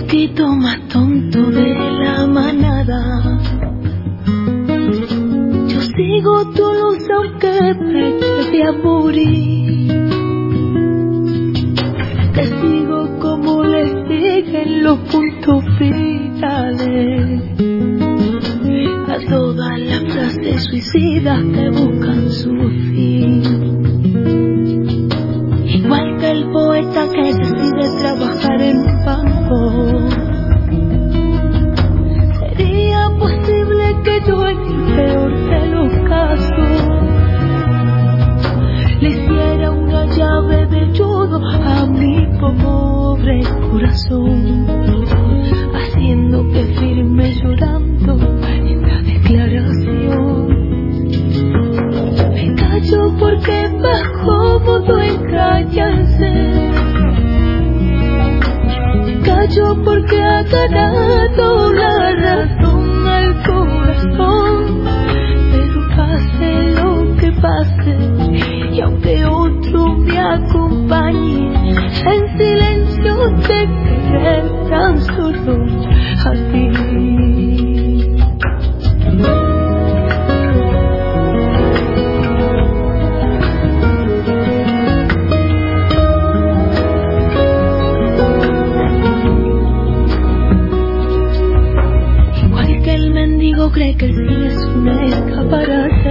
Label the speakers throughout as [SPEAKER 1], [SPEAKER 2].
[SPEAKER 1] poquito más tonto de la manada. Yo sigo tu luz aunque me eche a morir. Te sigo como le siguen los puntos vitales a todas las frases suicidas que buscan su fin. Igual que el poeta que decide trabajar en un banco. Sería posible que yo en el peor de los casos le hiciera una llave de yodo a mi pobre corazón, haciendo que firme llorando esta declaración. Me callo porque es más cómodo engañarse. Me callo porque ha ganado la razón al corazón. Pero pase lo que pase, y aunque otro me acompañe, en silencio te querré tan solo a ti. Igual que el mendigo cree que el cine es una escaparate,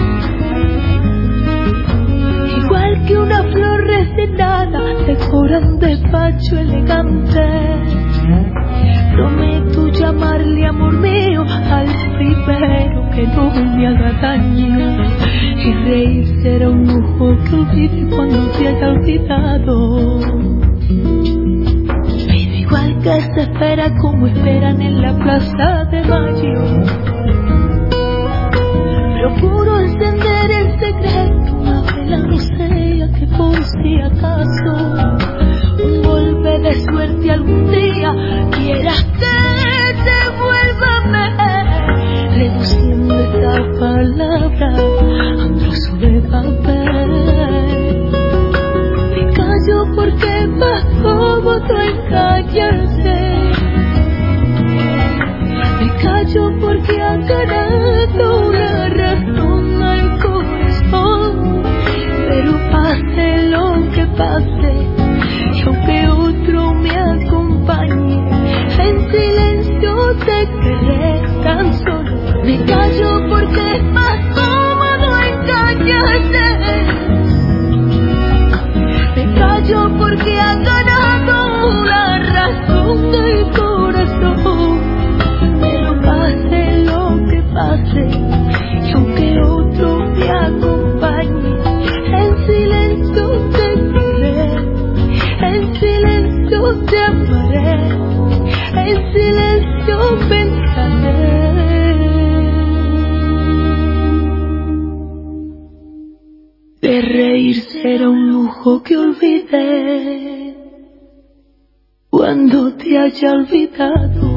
[SPEAKER 1] igual que una flor recitada decora un despacho elegante. Prometo llamarle amor mío al primero que no me haga daño, y reír será un lujo que olvide cuando te haya olvidado. Pero igual que se espera como esperan en la plaza de Mayo, procuro encender el secreto, una vela no sea que por si acaso un golpe de suerte algún día quieras que te vuelva a ver, reduciendo esta palabra a un trozo de papel. Me callo porque es más cómodo engañarse. Me callo porque ha ganado la razón al corazón. Pero pase lo que pase, y aunque otro me acompañe, en silencio te querré tan solo. Me callo porque es más cómodo engañarse. Me callo porque ha ganado la razón del corazón. Pero pase lo que pase, y aunque otro me acompañe, en silencio te querré, en silencio te amaré, en silencio pensaré. De reír será un lujo que olvidé cuando te haya olvidado.